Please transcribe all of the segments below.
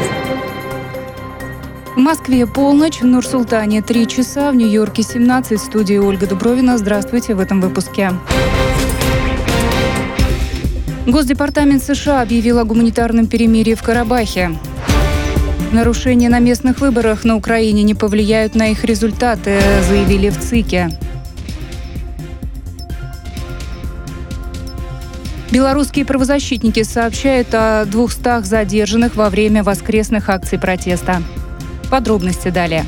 В Москве полночь, в Нур-Султане 3 часа, в Нью-Йорке 17. В студии Ольга Дубровина. Здравствуйте в этом выпуске. Госдепартамент США объявил о гуманитарном перемирии в Карабахе. Нарушения на местных выборах на Украине не повлияют на их результаты, заявили в ЦИКе. Белорусские правозащитники сообщают о 200 задержанных во время воскресных акций протеста. Подробности далее.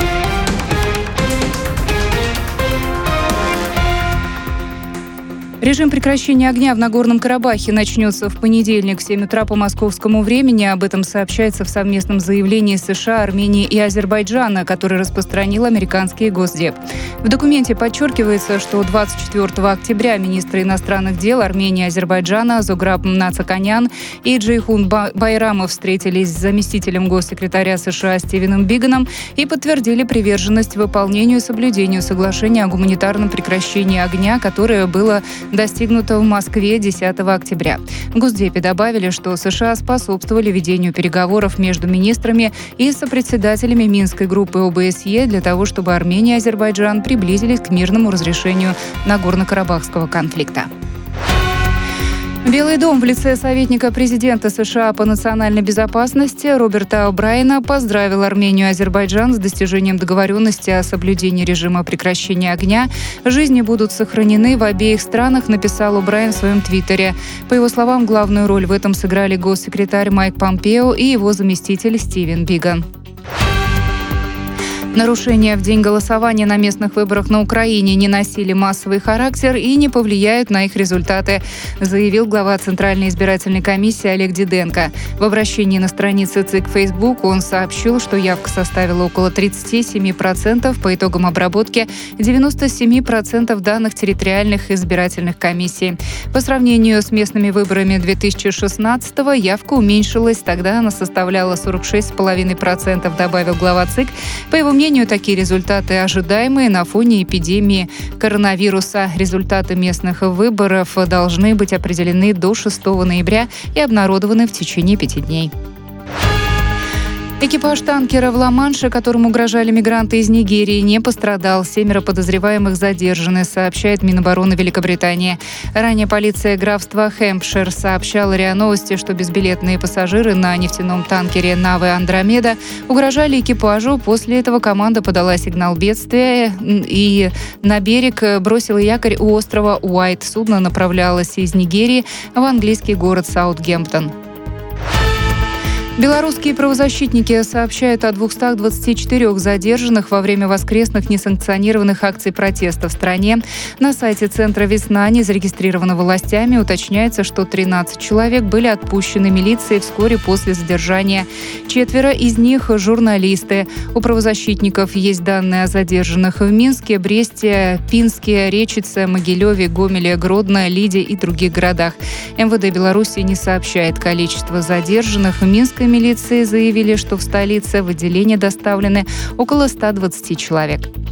Режим прекращения огня в Нагорном Карабахе начнется в понедельник в 7 утра по московскому времени. Об этом сообщается в совместном заявлении США, Армении и Азербайджана, который распространил американский Госдеп. В документе подчеркивается, что 24 октября министры иностранных дел Армении и Азербайджана Зограб Нацаканян и Джейхун Байрамов встретились с заместителем госсекретаря США Стивеном Биганом и подтвердили приверженность выполнению и соблюдению соглашения о гуманитарном прекращении огня, которое было достигнуто в Москве 10 октября. В Госдепе добавили, что США способствовали ведению переговоров между министрами и сопредседателями Минской группы ОБСЕ для того, чтобы Армения и Азербайджан приблизились к мирному разрешению Нагорно-Карабахского конфликта. Белый дом в лице советника президента США по национальной безопасности Роберта О'Брайена поздравил Армению и Азербайджан с достижением договоренности о соблюдении режима прекращения огня. Жизни будут сохранены в обеих странах, написал О'Брайен в своем твиттере. По его словам, главную роль в этом сыграли госсекретарь Майк Помпео и его заместитель Стивен Биган. Нарушения в день голосования на местных выборах на Украине не носили массовый характер и не повлияют на их результаты, заявил глава Центральной избирательной комиссии Олег Диденко. В обращении на странице ЦИК Facebook он сообщил, что явка составила около 37%, по итогам обработки 97% данных территориальных избирательных комиссий. По сравнению с местными выборами 2016-го явка уменьшилась, тогда она составляла 46,5%, добавил глава ЦИК. По его мнению, такие результаты ожидаемые на фоне эпидемии коронавируса. Результаты местных выборов должны быть определены до 6 ноября и обнародованы в течение 5 дней. Экипаж танкера в Ла-Манше, которому угрожали мигранты из Нигерии, не пострадал. 7 подозреваемых задержаны, сообщает Минобороны Великобритании. Ранее полиция графства Хэмпшир сообщала РИА Новости, что безбилетные пассажиры на нефтяном танкере «Наве Андромеда» угрожали экипажу. После этого команда подала сигнал бедствия и на берег бросила якорь у острова Уайт. Судно направлялось из Нигерии в английский город Саутгемптон. Белорусские правозащитники сообщают о 224 задержанных во время воскресных несанкционированных акций протеста в стране. На сайте Центра «Весна», не зарегистрированного властями, уточняется, что 13 человек были отпущены милицией вскоре после задержания. 4 из них – журналисты. У правозащитников есть данные о задержанных в Минске, Бресте, Пинске, Речице, Могилеве, Гомеле, Гродно, Лиде и других городах. МВД Беларуси не сообщает количество задержанных. В Минской милиции заявили, что в столице в отделение доставлены около 120 человек.